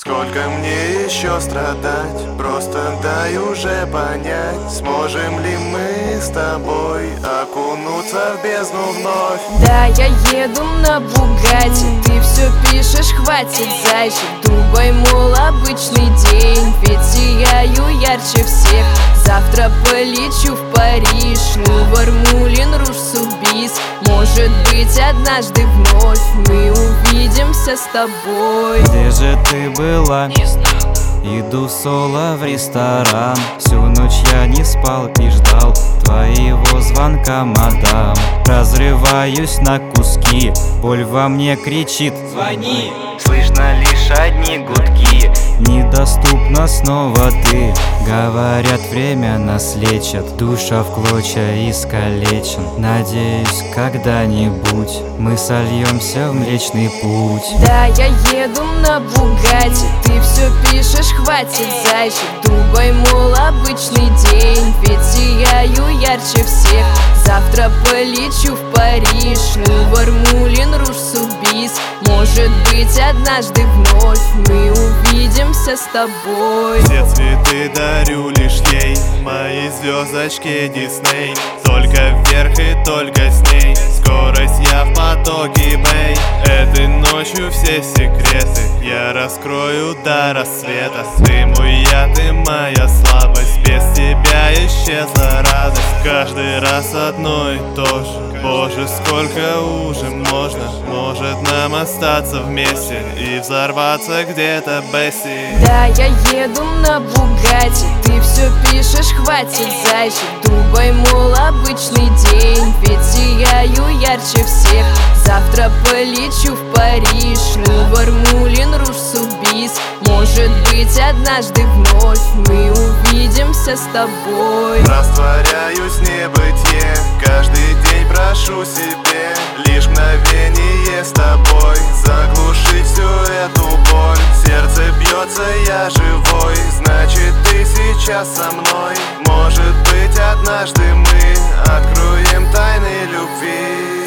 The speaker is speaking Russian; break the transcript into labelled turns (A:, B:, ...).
A: Сколько мне еще страдать? Просто дай уже понять, сможем ли мы с тобой окунуться в бездну вновь.
B: Да, я еду на Бугатти, ты все пишешь, хватит зайчик. Думай, мол, обычный день, ведь сияю ярче всех. Завтра полечу в Париж, Лувр, Мулин Руж, Субис. Может быть, однажды вновь мы увидимся с тобой.
C: Где же ты была?
B: Не знал.
C: Иду соло в ресторан. Всю ночь я не спал и ждал твоего звонка, мадам. Разрываюсь на куски, боль во мне кричит: звони! Слышно лишь одни гудки. Недоступна снова ты. Говорят, время нас лечит. Душа в клочья искалечен. Надеюсь, когда-нибудь мы сольемся в Млечный Путь.
B: Да, я еду на Бугатти, ты все пишешь, хватит зайчик. Думай, мол, обычный день, ведь сияю ярче всех. Завтра полечу в Париж, Лувр, Мулин Руж, Субис. Может быть, однажды вновь мы увидимся с тобой.
A: Все цветы дарю лишь ей, моей звездочке Дисней. Только вверх и только с ней, скорость я в потоке, бэй. Этой ночью все секреты я раскрою до рассвета. Ты мой я, ты моя слабость, без тебя исчезла радость. Каждый раз одно и то же, боже, сколько уже можно. Может нам остаться вместе и взорваться где-то, Бесси.
B: Да, я еду на Бугатти, ты все пишешь, хватит зайчик. Думай, мол, обычный день, ведь сияю ярче всех. Завтра полечу в Париж, Лувр, Мулин Руж, Субис. Может быть, однажды вновь мы увидимся с тобой.
A: Растворяюсь в небытие, каждый день прошу себе лишь мгновение с тобой, заглушить всю эту боль. Сердце бьется, я живой, значит ты сейчас со мной. Может быть, однажды мы откроем тайны любви.